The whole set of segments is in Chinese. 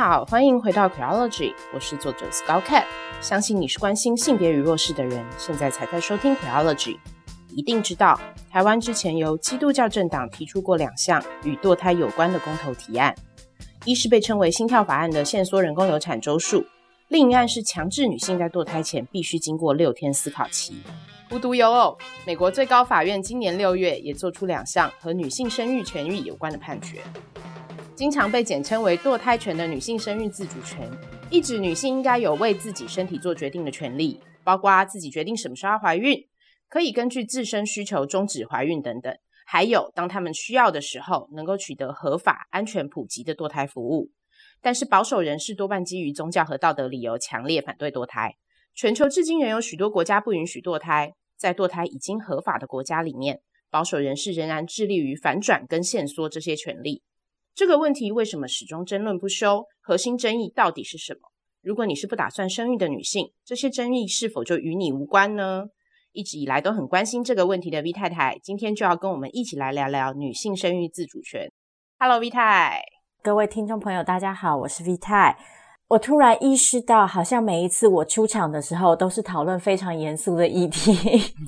好，欢迎回到 Queerology， 我是作者 Skullcat。相信你是关心性别与弱势的人，现在才在收听 Queerology。一定知道，台湾之前由基督教政党提出过2项与堕胎有关的公投提案，一是被称为心跳法案的限缩人工流产周数，另一案是强制女性在堕胎前必须经过6天思考期。无独有偶，美国最高法院今年6月也做出2项和女性生育权益有关的判决。经常被简称为堕胎权的女性生育自主权，意指女性应该有为自己身体做决定的权利，包括自己决定什么时候要怀孕，可以根据自身需求终止怀孕等等，还有当他们需要的时候能够取得合法、安全、普及的堕胎服务。但是保守人士多半基于宗教和道德理由强烈反对堕胎。全球至今仍有许多国家不允许堕胎，在堕胎已经合法的国家里面，保守人士仍然致力于反转跟限缩这些权利。这个问题为什么始终争论不休？核心争议到底是什么？如果你是不打算生育的女性，这些争议是否就与你无关呢？一直以来都很关心这个问题的 V 太太，今天就要跟我们一起来聊聊女性生育自主权。Hello V 太， 各位听众朋友大家好，我是 V 太。我突然意识到，好像每一次我出场的时候都是讨论非常严肃的议题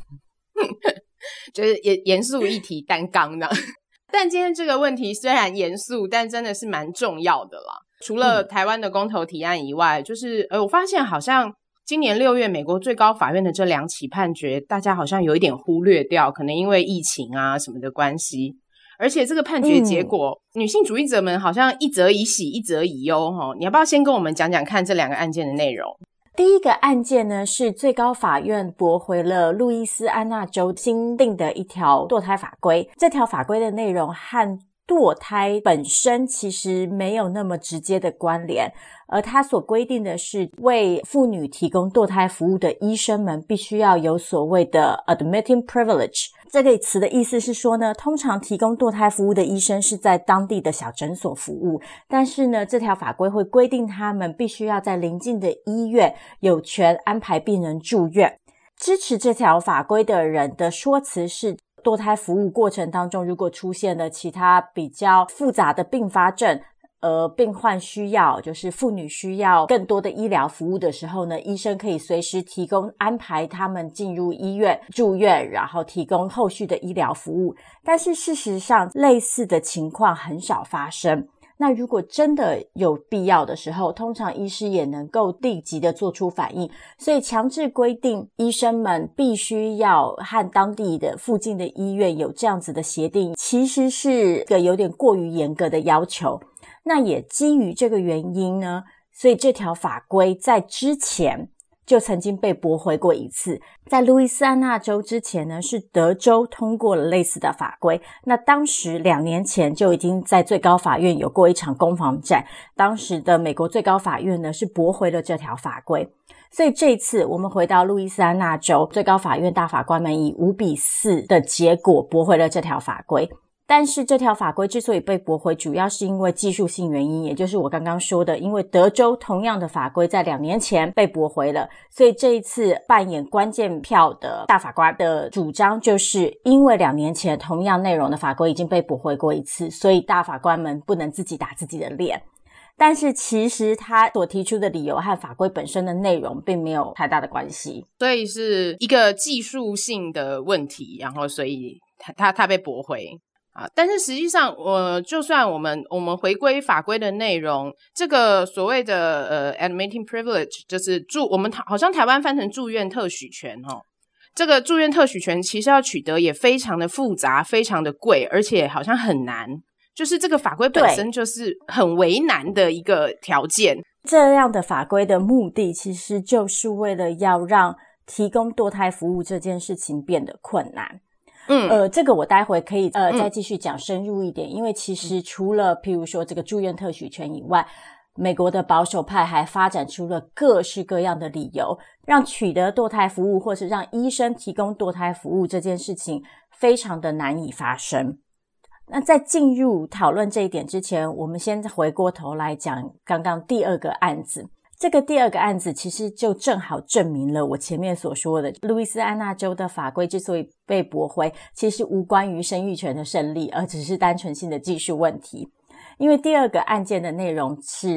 就是严肃议题担纲的。但今天这个问题虽然严肃，但真的是蛮重要的啦。除了台湾的公投提案以外，就是我发现好像今年6月美国最高法院的这2起判决，大家好像有一点忽略掉，可能因为疫情啊什么的关系。而且这个判决结果，女性主义者们好像一则以喜一则以忧。你要不要先跟我们讲讲看这2个案件的内容？ 第一个案件呢，是最高法院驳回了路易斯安那州新定的一条堕胎法规。这条法规的内容和堕胎本身其实没有那么直接的关联，而它所规定的是，为妇女提供堕胎服务的医生们必须要有所谓的 admitting privilege。这个词的意思是说呢，通常提供堕胎服务的医生是在当地的小诊所服务，但是呢，这条法规会规定他们必须要在邻近的医院有权安排病人住院。支持这条法规的人的说辞是，堕胎服务过程当中如果出现了其他比较复杂的并发症，病患需要，就是妇女需要更多的医疗服务的时候呢，医生可以随时提供安排他们进入医院住院，然后提供后续的医疗服务。但是事实上类似的情况很少发生。那如果真的有必要的时候，通常医师也能够立即的做出反应，所以强制规定医生们必须要和当地的附近的医院有这样子的协定，其实是个有点过于严格的要求。那也基于这个原因呢，所以这条法规在之前就曾经被驳回过一次。在路易斯安那州之前呢，是德州通过了类似的法规。那当时2年前就已经在最高法院有过一场攻防战，当时的美国最高法院呢是驳回了这条法规。所以这一次我们回到路易斯安那州，最高法院大法官们以5-4的结果驳回了这条法规。但是这条法规之所以被驳回，主要是因为技术性原因，也就是我刚刚说的，因为德州同样的法规在2年前被驳回了，所以这一次扮演关键票的大法官的主张就是因为2年前同样内容的法规已经被驳回过一次，所以大法官们不能自己打自己的脸。但是其实他所提出的理由和法规本身的内容并没有太大的关系， 所以是一个技术性的问题，然后所以他被驳回。但是实际上就算我们回归法规的内容，这个所谓的admitting privilege 就是我们好像台湾翻成住院特许权这个住院特许权其实要取得也非常的复杂，非常的贵，而且好像很难，就是这个法规本身就是很为难的一个条件。 这样的法规的目的其实就是为了要让提供堕胎服务这件事情变得困难。这个我待会可以再继续讲深入一点，因为其实除了譬如说这个住院特许权以外，美国的保守派还发展出了各式各样的理由，让取得堕胎服务或是让医生提供堕胎服务这件事情非常的难以发生。那在进入讨论这一点之前，我们先回过头来讲刚刚第2个案子。这个第2个案子其实就正好证明了我前面所说的，路易斯安那州的法规之所以被驳回，其实无关于生育权的胜利，而只是单纯性的技术问题。因为第2个案件的内容是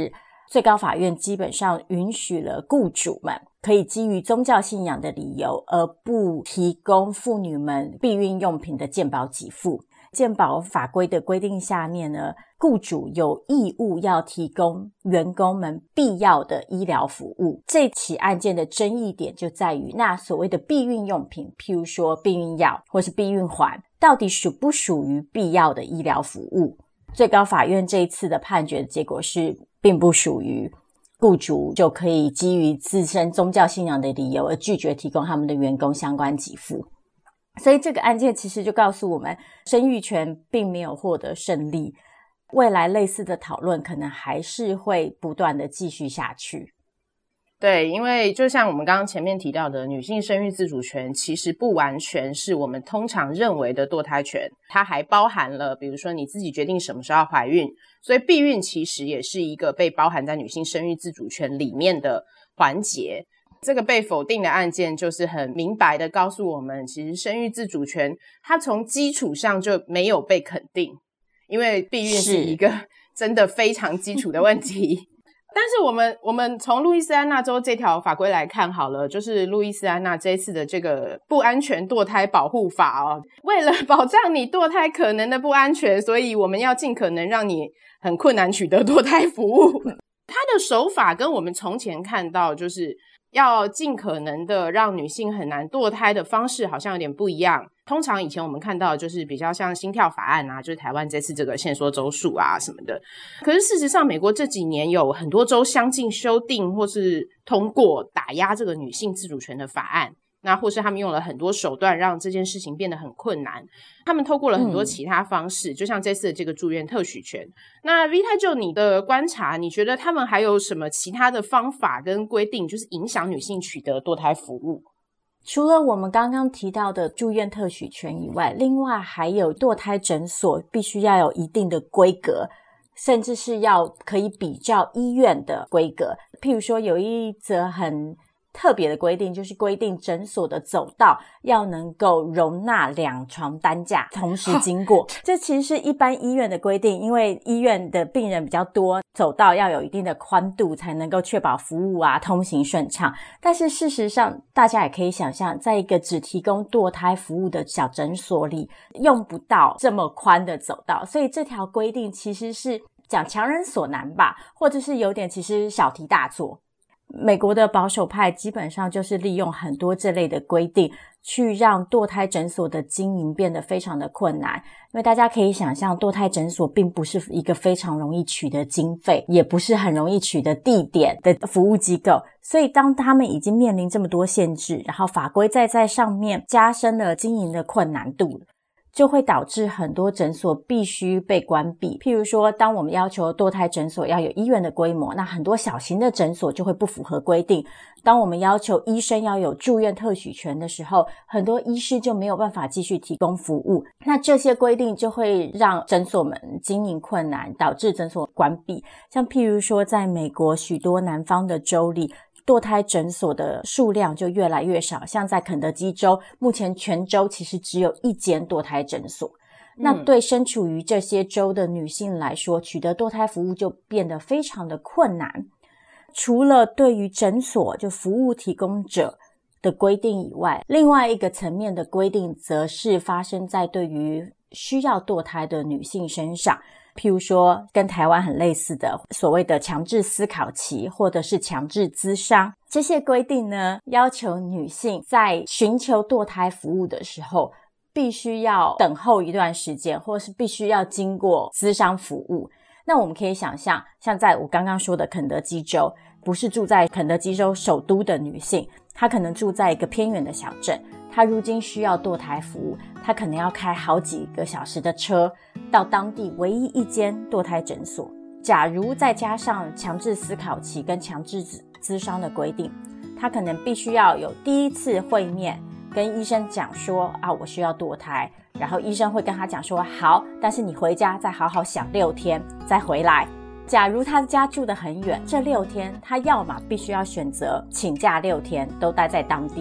最高法院基本上允许了雇主们可以基于宗教信仰的理由而不提供妇女们避孕用品的健保给付。健保法规的规定下面呢，雇主有义务要提供员工们必要的医疗服务。这起案件的争议点就在于，那所谓的避孕用品，譬如说避孕药或是避孕环，到底属不属于必要的医疗服务？最高法院这一次的判决的结果是并不属于，雇主就可以基于自身宗教信仰的理由而拒绝提供他们的员工相关给付。所以这个案件其实就告诉我们，生育权并没有获得胜利，未来类似的讨论可能还是会不断的继续下去。 对，因为就像我们刚刚前面提到的，女性生育自主权其实不完全是我们通常认为的堕胎权，它还包含了比如说你自己决定什么时候要怀孕，所以避孕其实也是一个被包含在女性生育自主权里面的环节。这个被否定的案件就是很明白的告诉我们，其实生育自主权它从基础上就没有被肯定，因为避孕是一个真的非常基础的问题。但是我们从路易斯安那州这条法规来看好了，就是路易斯安那这一次的这个不安全堕胎保护法哦，为了保障你堕胎可能的不安全，所以我们要尽可能让你很困难取得堕胎服务。它的手法跟我们从前看到就是要尽可能的让女性很难堕胎的方式好像有点不一样。通常以前我们看到的就是比较像心跳法案啊，就是台湾这次这个限缩州数啊什么的。可是事实上美国这几年有很多州相继修订或是通过打压这个女性自主权的法案，那或是他们用了很多手段让这件事情变得很困难，他们透过了很多其他方式，就像这次的这个住院特许权。那 Vita 就你的观察，你觉得他们还有什么其他的方法跟规定，就是影响女性取得堕胎服务？ 除了我们刚刚提到的住院特许权以外，另外还有堕胎诊所必须要有一定的规格，甚至是要可以比较医院的规格。譬如说有一则很特别的规定，就是规定诊所的走道要能够容纳2床担架同时经过。这其实是一般医院的规定，因为医院的病人比较多，走道要有一定的宽度才能够确保服务啊通行顺畅。但是事实上大家也可以想象，在一个只提供堕胎服务的小诊所里，用不到这么宽的走道，所以这条规定其实是讲强人所难吧，或者是有点其实小题大做。美国的保守派基本上就是利用很多这类的规定去让堕胎诊所的经营变得非常的困难，因为大家可以想象堕胎诊所并不是一个非常容易取得经费，也不是很容易取得地点的服务机构，所以当他们已经面临这么多限制，然后法规再在上面加深了经营的困难度，就会导致很多诊所必须被关闭。譬如说当我们要求堕胎诊所要有医院的规模，那很多小型的诊所就会不符合规定。当我们要求医生要有住院特许权的时候，很多医师就没有办法继续提供服务，那这些规定就会让诊所们经营困难，导致诊所关闭。像譬如说在美国许多南方的州里，堕胎诊所的数量就越来越少，像在肯德基州，目前全州其实只有1间堕胎诊所。那对身处于这些州的女性来说，取得堕胎服务就变得非常的困难。除了对于诊所就服务提供者的规定以外，另外一个层面的规定则是发生在对于需要堕胎的女性身上。譬如说跟台湾很类似的所谓的强制思考期或者是强制咨商，这些规定呢，要求女性在寻求堕胎服务的时候必须要等候一段时间，或是必须要经过咨商服务。那我们可以想象，像在我刚刚说的肯德基州，不是住在肯德基州首都的女性，她可能住在一个偏远的小镇，她如今需要堕胎服务，她可能要开好几个小时的车到当地唯一一间堕胎诊所。假如再加上强制思考期跟强制咨商的规定，她可能必须要有第一次会面跟医生讲说我需要堕胎，然后医生会跟他讲说好，但是你回家再好好想6天再回来。假如他的家住得很远，这6天他要么必须要选择请假6天都待在当地，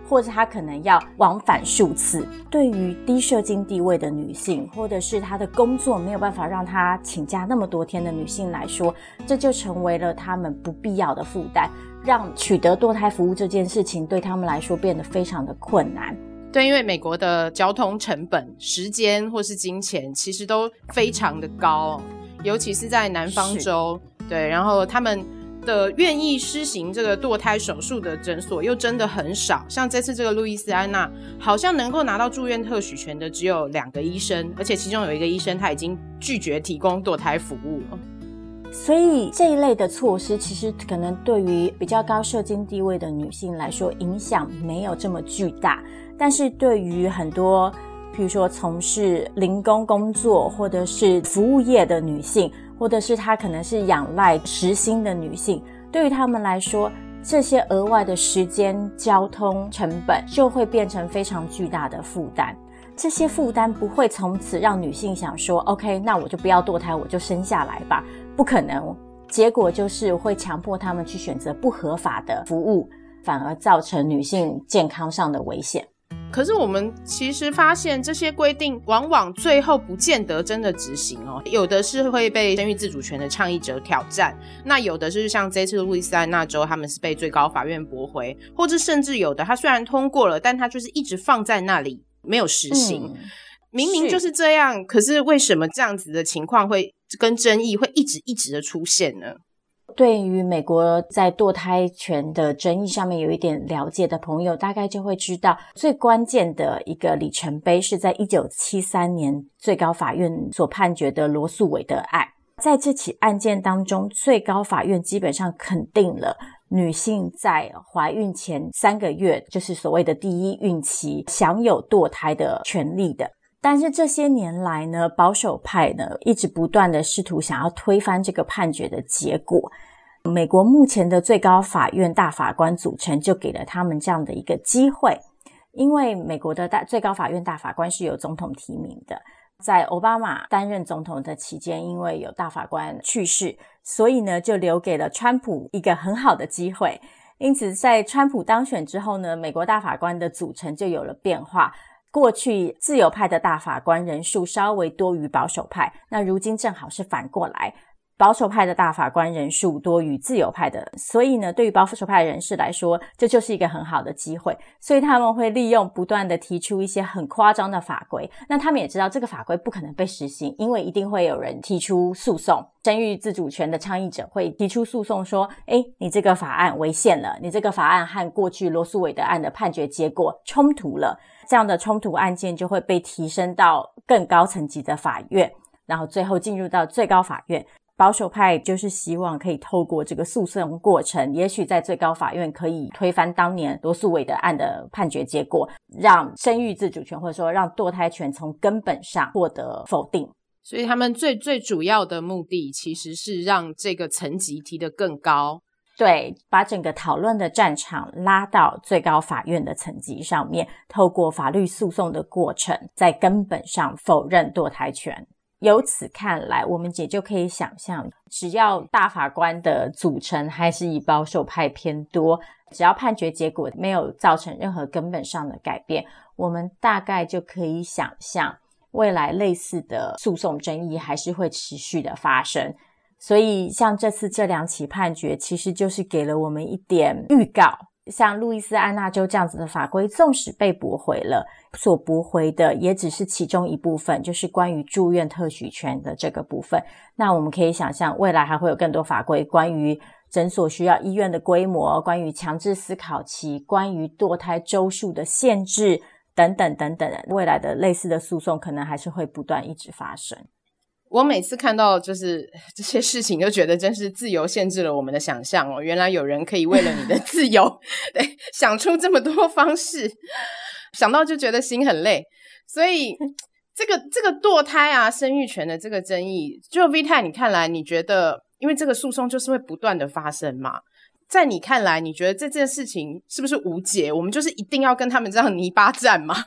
或者她可能要往返数次。对于低社经地位的女性，或者是她的工作没有办法让她请假那么多天的女性来说，这就成为了她们不必要的负担，让取得堕胎服务这件事情对她们来说变得非常的困难。 对，因为美国的交通成本、时间或是金钱其实都非常的高，尤其是在南方州，对，然后他们的愿意施行这个堕胎手术的诊所又真的很少，像这次这个路易斯安那好像能够拿到住院特许权的只有2个医生，而且其中有1个医生他已经拒绝提供堕胎服务了。 所以这一类的措施其实可能对于比较高社经地位的女性来说影响没有这么巨大，但是对于很多比如说从事零工工作或者是服务业的女性，或者是她可能是仰赖时薪的女性，对于她们来说这些额外的时间交通成本就会变成非常巨大的负担。这些负担不会从此让女性想说 OK 那我就不要堕胎，我就生下来吧，不可能，结果就是会强迫她们去选择不合法的服务，反而造成女性健康上的危险。 可是我们其实发现这些规定往往最后不见得真的执行哦，有的是会被生育自主权的倡议者挑战，那有的是像这次路易斯安那州他们是被最高法院驳回，或者甚至有的他虽然通过了，但他就是一直放在那里没有实行。明明就是这样，可是为什么这样子的情况会跟争议会一直的出现呢？ 对于美国在堕胎权的争议上面有一点了解的朋友，大概就会知道最关键的一个里程碑是在1973年最高法院所判决的罗诉韦德案。在这起案件当中，最高法院基本上肯定了女性在怀孕前3个月，就是所谓的第一孕期，享有堕胎的权利的。但是这些年来呢，保守派呢一直不断的试图想要推翻这个判决的结果。美国目前的最高法院大法官组成就给了他们这样的一个机会，因为美国的最高法院大法官是由总统提名的，在奥巴马担任总统的期间，因为有大法官去世，所以呢就留给了川普一个很好的机会。因此在川普当选之后呢，美国大法官的组成就有了变化。过去自由派的大法官人数稍微多于保守派，那如今正好是反过来，保守派的大法官人数多于自由派的，所以呢对于保守派人士来说这就是一个很好的机会，所以他们会利用不断的提出一些很夸张的法规。那他们也知道这个法规不可能被实行，因为一定会有人提出诉讼，生育自主权的倡议者会提出诉讼说你这个法案违宪了，你这个法案和过去罗诉韦德案的判决结果冲突了，这样的冲突案件就会被提升到更高层级的法院，然后最后进入到最高法院。保守派就是希望可以透过这个诉讼过程，也许在最高法院可以推翻当年罗诉韦德案的判决结果，让生育自主权或者说让堕胎权从根本上获得否定。 所以他们最主要的目的其实是让这个层级提得更高， 对，把整个讨论的战场拉到最高法院的层级上面，透过法律诉讼的过程，在根本上否认堕胎权。由此看来，我们也就可以想象，只要大法官的组成还是以保守派偏多，只要判决结果没有造成任何根本上的改变，我们大概就可以想象未来类似的诉讼争议还是会持续的发生。所以像这次这2起判决其实就是给了我们一点预告，像路易斯安那州这样子的法规纵使被驳回了，所驳回的也只是其中一部分，就是关于住院特许权的这个部分。那我们可以想象未来还会有更多法规，关于诊所需要医院的规模，关于强制思考期，关于堕胎周数的限制等等等等，未来的类似的诉讼可能还是会不断一直发生。 我每次看到就是这些事情就觉得真是自由限制了我们的想象哦，原来有人可以为了你的自由对，想出这么多方式，想到就觉得心很累。所以这个堕胎啊生育权的这个争议，就 Vita 你看来你觉得因为这个诉讼就是会不断的发生嘛，在你看来你觉得这件事情是不是无解，我们就是一定要跟他们这样泥巴战吗？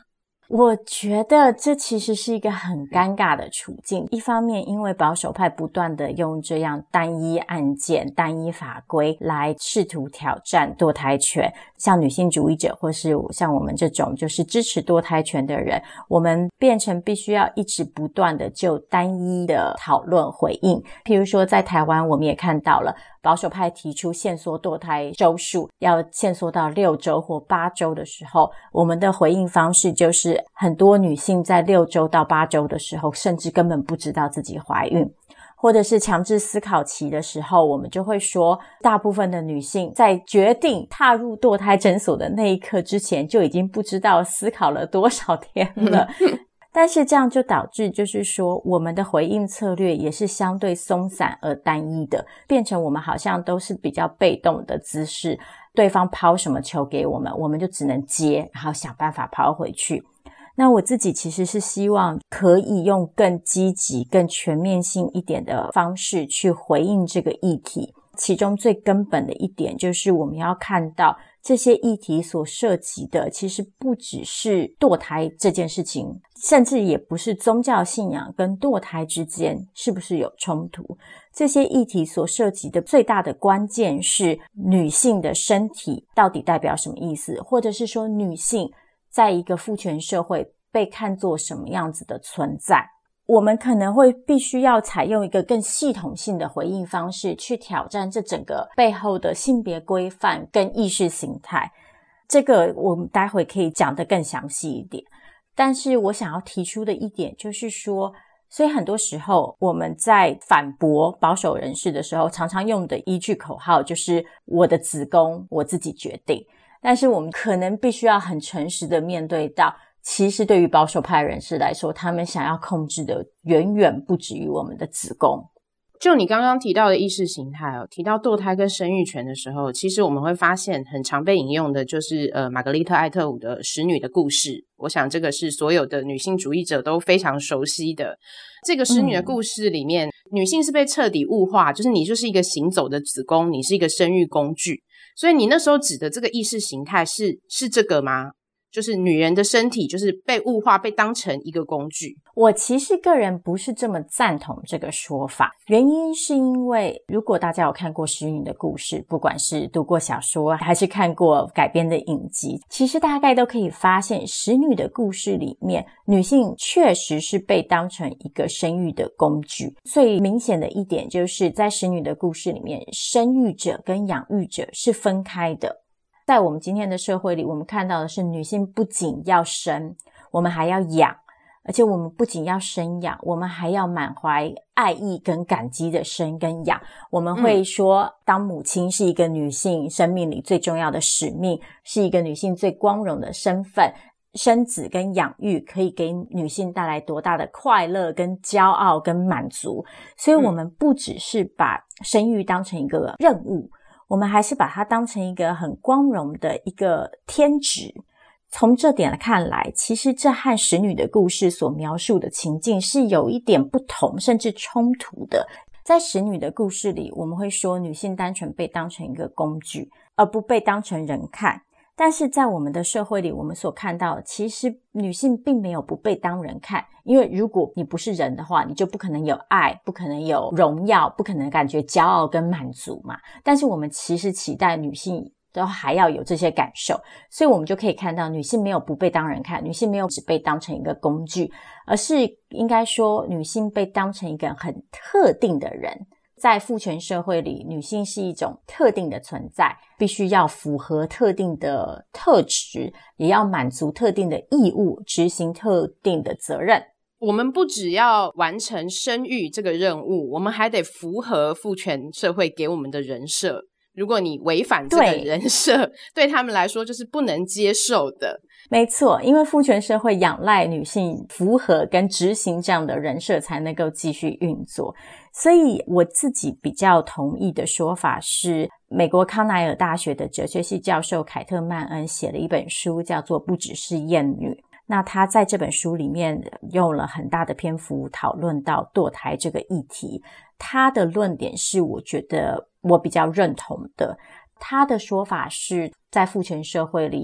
我觉得这其实是一个很尴尬的处境。一方面，因为保守派不断的用这样单一案件、单一法规来试图挑战堕胎权，像女性主义者或是像我们这种就是支持堕胎权的人，我们变成必须要一直不断的就单一的讨论回应。譬如说在台湾，我们也看到了保守派提出限缩堕胎周数，要限缩到6周或8周的时候，我们的回应方式就是很多女性在6周到8周的时候，甚至根本不知道自己怀孕。或者是强制思考期的时候，我们就会说，大部分的女性在决定踏入堕胎诊所的那一刻之前，就已经不知道思考了多少天了。但是这样就导致就是说我们的回应策略也是相对松散而单一的，变成我们好像都是比较被动的姿势，对方抛什么球给我们，我们就只能接，然后想办法抛回去。那我自己其实是希望可以用更积极、更全面性一点的方式去回应这个议题。其中最根本的一点就是我们要看到这些议题所涉及的其实不只是堕胎这件事情，甚至也不是宗教信仰跟堕胎之间是不是有冲突。这些议题所涉及的最大的关键是女性的身体到底代表什么意思，或者是说女性在一个父权社会被看作什么样子的存在。我们可能会必须要采用一个更系统性的回应方式去挑战这整个背后的性别规范跟意识形态。这个我们待会可以讲得更详细一点。但是我想要提出的一点就是说，所以很多时候我们在反驳保守人士的时候，常常用的一句口号就是我的子宫我自己决定。但是我们可能必须要很诚实的面对到，其实对于保守派人士来说，他们想要控制的远远不止于我们的子宫。 就你刚刚提到的意识形态提到堕胎跟生育权的时候，其实我们会发现很常被引用的就是玛格丽特·艾特伍的《使女的故事》。我想这个是所有的女性主义者都非常熟悉的。这个使女的故事里面，女性是被彻底物化，就是你就是一个行走的子宫，你是一个生育工具。所以你那时候指的这个意识形态是这个吗？就是女人的身体就是被物化，被当成一个工具。 我其实个人不是这么赞同这个说法，原因是因为如果大家有看过《使女的故事》，不管是读过小说还是看过改编的影集，其实大概都可以发现，《使女的故事》里面女性确实是被当成一个生育的工具。最明显的一点就是在《使女的故事》里面，生育者跟养育者是分开的。在我们今天的社会里，我们看到的是女性不仅要生，我们还要养，而且我们不仅要生养，我们还要满怀爱意跟感激的生跟养。我们会说，当母亲是一个女性生命里最重要的使命，是一个女性最光荣的身份。生子跟养育可以给女性带来多大的快乐跟骄傲跟满足。所以我们不只是把生育当成一个任务，我们还是把它当成一个很光荣的一个天职。从这点看来，其实这和使女的故事所描述的情境是有一点不同，甚至冲突的。在使女的故事里，我们会说女性单纯被当成一个工具，而不被当成人看。但是在我们的社会里，我们所看到的其实女性并没有不被当人看，因为如果你不是人的话，你就不可能有爱，不可能有荣耀，不可能感觉骄傲跟满足嘛。但是我们其实期待女性都还要有这些感受，所以我们就可以看到女性没有不被当人看，女性没有只被当成一个工具，而是应该说女性被当成一个很特定的人。在父权社会里，女性是一种特定的存在，必须要符合特定的特质，也要满足特定的义务，执行特定的责任。 我们不只要完成生育这个任务，我们还得符合父权社会给我们的人设。如果你违反这个人设，对他们来说就是不能接受的。 没错，因为父权社会仰赖女性符合跟执行这样的人设才能够继续运作。所以我自己比较同意的说法是，美国康奈尔大学的哲学系教授凯特曼恩写了一本书叫做《不只是厌女》。那他在这本书里面用了很大的篇幅讨论到堕胎这个议题。他的论点是我觉得我比较认同的。他的说法是，在父权社会里，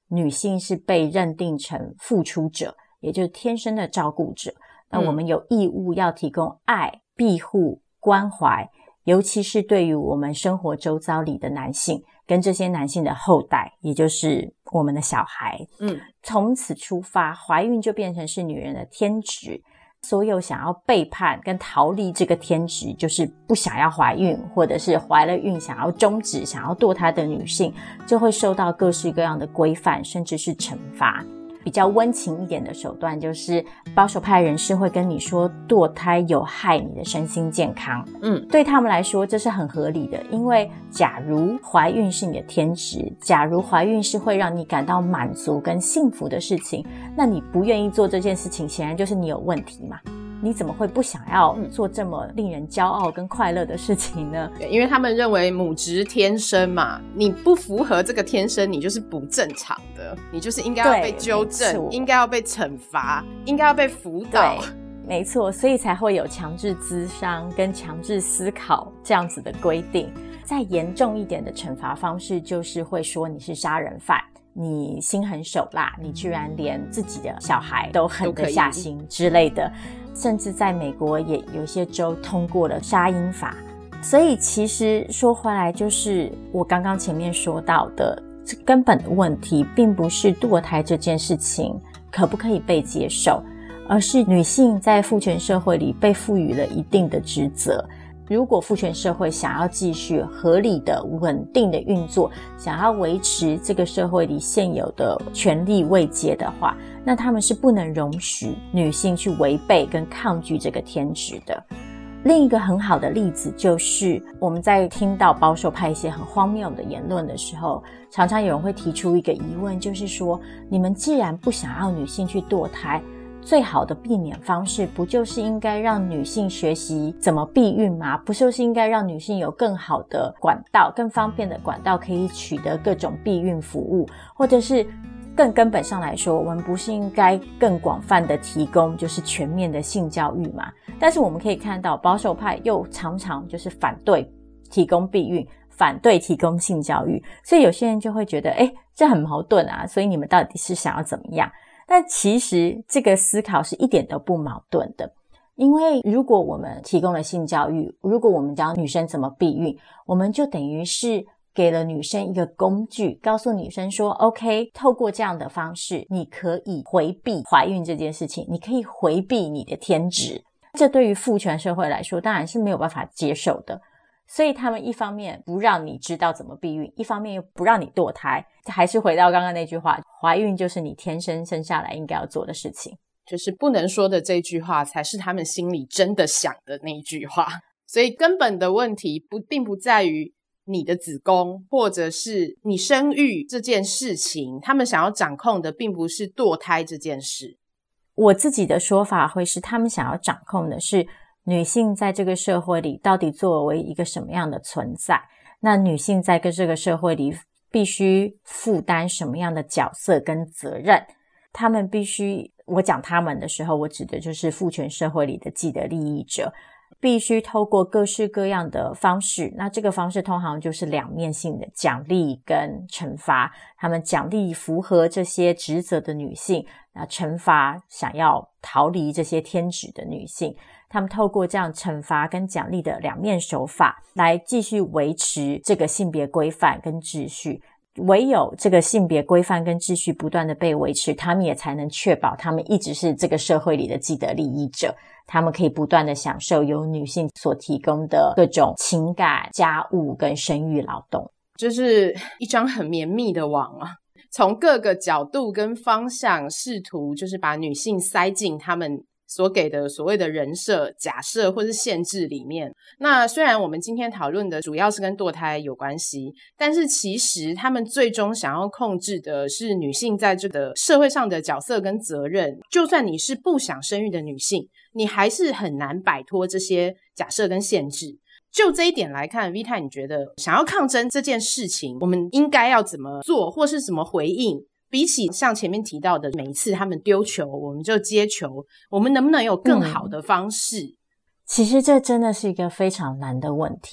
女性是被认定成付出者，也就是天生的照顾者，那我们有义务要提供爱、庇护、关怀，尤其是对于我们生活周遭里的男性跟这些男性的后代，也就是我们的小孩。从此出发，怀孕就变成是女人的天职，所有想要背叛跟逃离这个天职，就是不想要怀孕，或者是怀了孕想要终止想要堕胎的女性，就会受到各式各样的规范，甚至是惩罚。比较温情一点的手段就是保守派人士会跟你说堕胎有害你的身心健康。对他们来说这是很合理的，因为假如怀孕是你的天职，假如怀孕是会让你感到满足跟幸福的事情，那你不愿意做这件事情，显然就是你有问题嘛。你怎么会不想要做这么令人骄傲跟快乐的事情呢？ 因为他们认为母职天生嘛，你不符合这个天生，你就是不正常的，你就是应该要被纠正，应该要被惩罚，应该要被辅导。 对，没错，所以才会有强制咨商跟强制思考这样子的规定。再严重一点的惩罚方式就是会说你是杀人犯，你心狠手辣，你居然连自己的小孩都狠得下心之类的。甚至在美国也有些州通过了杀婴法。所以其实说回来，就是我刚刚前面说到的根本的问题并不是堕胎这件事情可不可以被接受，而是女性在父权社会里被赋予了一定的职责。如果父权社会想要继续合理的稳定的运作，想要维持这个社会里现有的权力位阶的话，那他们是不能容许女性去违背跟抗拒这个天职的。另一个很好的例子就是我们在听到保守派一些很荒谬的言论的时候，常常有人会提出一个疑问，就是说你们既然不想要女性去堕胎，最好的避免方式不就是应该让女性学习怎么避孕吗？不就是应该让女性有更好的管道，更方便的管道可以取得各种避孕服务，或者是更根本上来说，我们不是应该更广泛的提供就是全面的性教育吗？但是我们可以看到保守派又常常就是反对提供避孕，反对提供性教育，所以有些人就会觉得这很矛盾啊，所以你们到底是想要怎么样？但其实这个思考是一点都不矛盾的，因为如果我们提供了性教育，如果我们教女生怎么避孕，我们就等于是给了女生一个工具，告诉女生说 OK， 透过这样的方式你可以回避怀孕这件事情，你可以回避你的天职。这对于父权社会来说当然是没有办法接受的，所以他们一方面不让你知道怎么避孕，一方面又不让你堕胎。还是回到刚刚那句话，怀孕就是你天生生下来应该要做的事情， 就是不能说的这句话才是他们心里真的想的那一句话。所以根本的问题并不在于你的子宫或者是你生育这件事情，他们想要掌控的并不是堕胎这件事。 我自己的说法会是他们想要掌控的是女性在这个社会里到底作为一个什么样的存在，那女性在这个社会里必须负担什么样的角色跟责任。他们必须，我讲他们的时候我指的就是父权社会里的既得利益者，必须透过各式各样的方式，那这个方式通常就是两面性的奖励跟惩罚。他们奖励符合这些职责的女性，那惩罚想要逃离这些天职的女性。他们透过这样惩罚跟奖励的两面手法来继续维持这个性别规范跟秩序。唯有这个性别规范跟秩序不断的被维持，他们也才能确保他们一直是这个社会里的既得利益者，他们可以不断的享受由女性所提供的各种情感、家务跟生育劳动。 就是一张很绵密的网啊，从各个角度跟方向试图就是把女性塞进他们所给的所谓的人设、假设或是限制里面。那虽然我们今天讨论的主要是跟堕胎有关系，但是其实他们最终想要控制的是女性在这个社会上的角色跟责任。就算你是不想生育的女性，你还是很难摆脱这些假设跟限制。就这一点来看 Vita 你觉得想要抗争这件事情我们应该要怎么做，或是怎么回应？比起像前面提到的每一次他们丢球我们就接球，我们能不能有更好的方式？ 其实这真的是一个非常难的问题。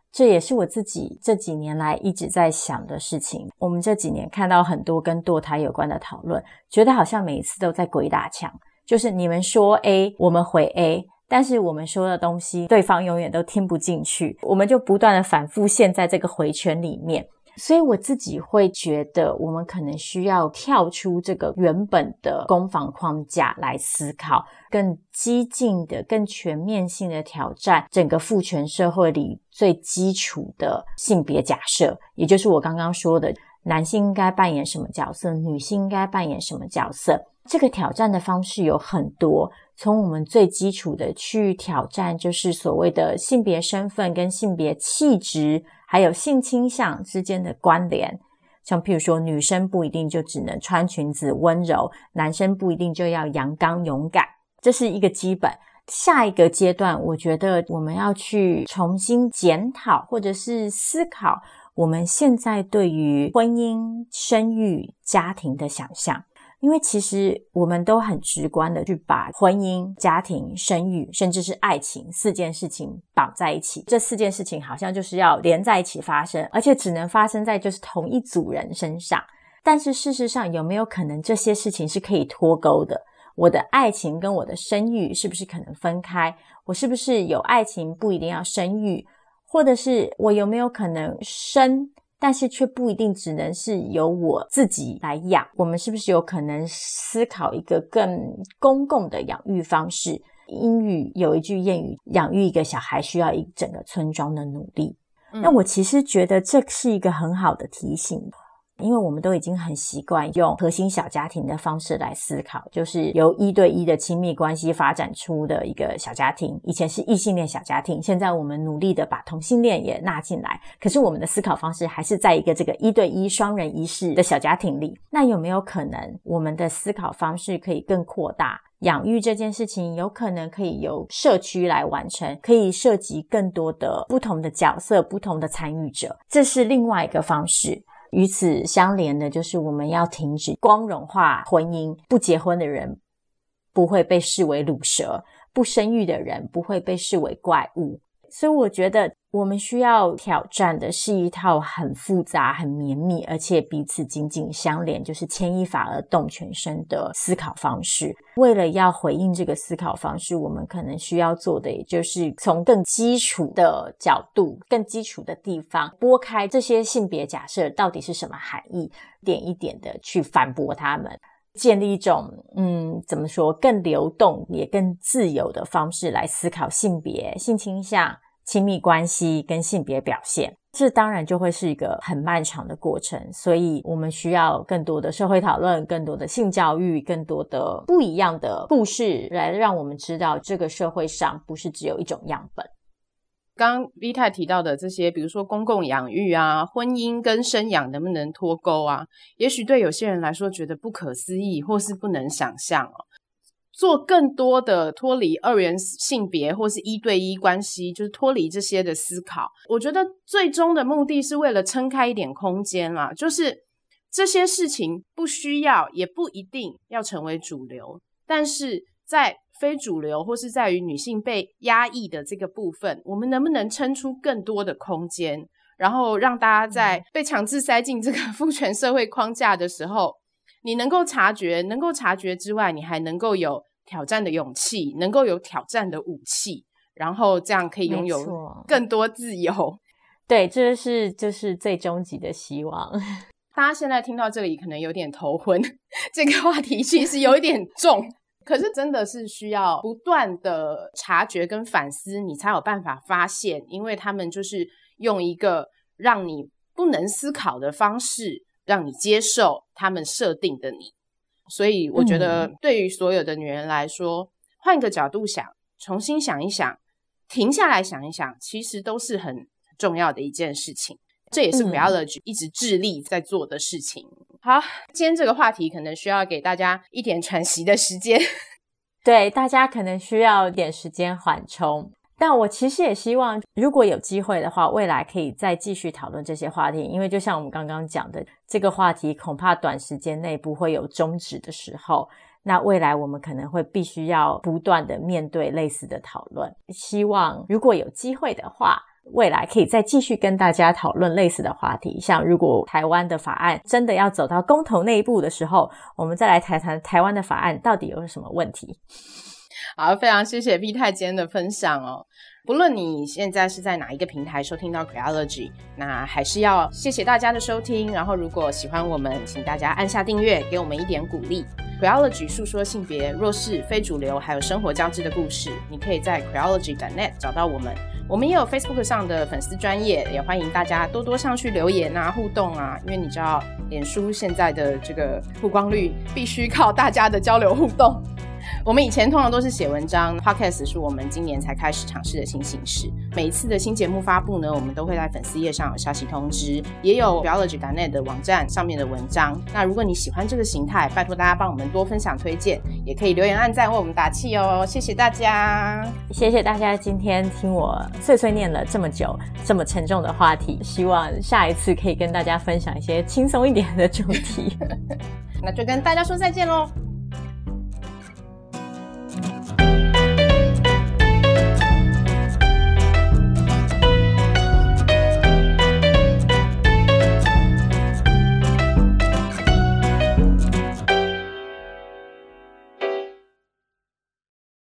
这也是我自己这几年来一直在想的事情。我们这几年看到很多跟堕胎有关的讨论，觉得好像每一次都在鬼打墙，就是你们说 A 我们回 A， 但是我们说的东西对方永远都听不进去，我们就不断的反复陷在这个回圈里面。所以我自己会觉得我们可能需要跳出这个原本的攻防框架来思考，更激进的更全面性的挑战整个父权社会里最基础的性别假设，也就是我刚刚说的男性应该扮演什么角色，女性应该扮演什么角色。这个挑战的方式有很多，从我们最基础的去挑战就是所谓的性别身份跟性别气质还有性倾向之间的关联，像譬如说女生不一定就只能穿裙子温柔，男生不一定就要阳刚勇敢，这是一个基本。下一个阶段我觉得我们要去重新检讨或者是思考我们现在对于婚姻、生育、家庭的想象。因为其实我们都很直观的去把婚姻、家庭、生育甚至是爱情4件事情绑在一起，这4件事情好像就是要连在一起发生，而且只能发生在就是同一组人身上。但是事实上有没有可能这些事情是可以脱钩的？我的爱情跟我的生育是不是可能分开？我是不是有爱情不一定要生育？或者是我有没有可能生但是却不一定只能是由我自己来养，我们是不是有可能思考一个更公共的养育方式？英语有一句谚语，养育一个小孩需要一整个村庄的努力。那我其实觉得这是一个很好的提醒，因为我们都已经很习惯用核心小家庭的方式来思考，就是由1对1的亲密关系发展出的一个小家庭。以前是异性恋小家庭，现在我们努力的把同性恋也纳进来，可是我们的思考方式还是在一个这个1对1双人一室的小家庭里。那有没有可能我们的思考方式可以更扩大？养育这件事情有可能可以由社区来完成，可以涉及更多的不同的角色、不同的参与者，这是另外一个方式。与此相连的就是我们要停止光荣化婚姻，不结婚的人不会被视为鲁蛇，不生育的人不会被视为怪物。所以我觉得我们需要挑战的是一套很复杂、很绵密，而且彼此紧紧相连，就是牵一发而动全身的思考方式。为了要回应这个思考方式，我们可能需要做的也就是从更基础的角度、更基础的地方拨开这些性别假设到底是什么含义，点一点的去反驳他们，建立一种怎么说更流动也更自由的方式来思考性别、性倾向、亲密关系跟性别表现。这当然就会是一个很漫长的过程，所以我们需要更多的社会讨论，更多的性教育，更多的不一样的故事来让我们知道这个社会上不是只有一种样本。 刚刚 V 太提到的这些，比如说公共养育啊，婚姻跟生养能不能脱钩啊，也许对有些人来说觉得不可思议或是不能想象哦。做更多的脱离2元性别或是1对1关系，就是脱离这些的思考，我觉得最终的目的是为了撑开一点空间啦，就是这些事情不需要也不一定要成为主流，但是在非主流或是在于女性被压抑的这个部分，我们能不能撑出更多的空间，然后让大家在被强制塞进这个父权社会框架的时候，你能够察觉之外，你还能够有挑战的勇气，能够有挑战的武器，然后这样可以拥有更多自由。 对，这是就是最终极的希望。 大家现在听到这里可能有点头昏，这个话题其实有一点重，可是真的是需要不断的察觉跟反思，你才有办法发现，因为他们就是用一个让你不能思考的方式让你接受他们设定的你。所以我觉得对于所有的女人来说，换个角度想，重新想一想，停下来想一想，其实都是很重要的一件事情。这也是 Queerology 一直致力在做的事情。好，今天这个话题可能需要给大家一点喘息的时间。 对，大家可能需要一点时间缓冲。但我其实也希望如果有机会的话，未来可以再继续讨论这些话题，因为就像我们刚刚讲的，这个话题恐怕短时间内不会有终止的时候，那未来我们可能会必须要不断的面对类似的讨论。希望如果有机会的话， 未来可以再继续跟大家讨论类似的话题，像如果台湾的法案真的要走到公投那一步的时候，我们再来谈谈台湾的法案到底有什么问题。 好，非常谢谢 V 太今天的分享哦。不论你现在是在哪一个平台收听到 Creology， 那还是要谢谢大家的收听，然后如果喜欢我们，请大家按下订阅，给我们一点鼓励。Creology 诉说性别、弱势、非主流还有生活交织的故事，你可以在 Creology.net 找到我们。我们也有 Facebook 上的粉丝专页，也欢迎大家多多上去留言啊、互动啊，因为你知道脸书现在的这个曝光率必须靠大家的交流互动。我们以前通常都是写文章， Podcast 是我们今年才开始尝试的新形式。每一次的新节目发布呢，我们都会在粉丝页上有消息通知，也有 Creology.net 的网站上面的文章。那如果你喜欢这个形态，拜托大家帮我们多分享推荐，也可以留言按赞为我们打气哦。谢谢大家， 谢谢大家今天听我碎碎念了这么久这么沉重的话题，希望下一次可以跟大家分享一些轻松一点的主题。 那就跟大家说再见咯，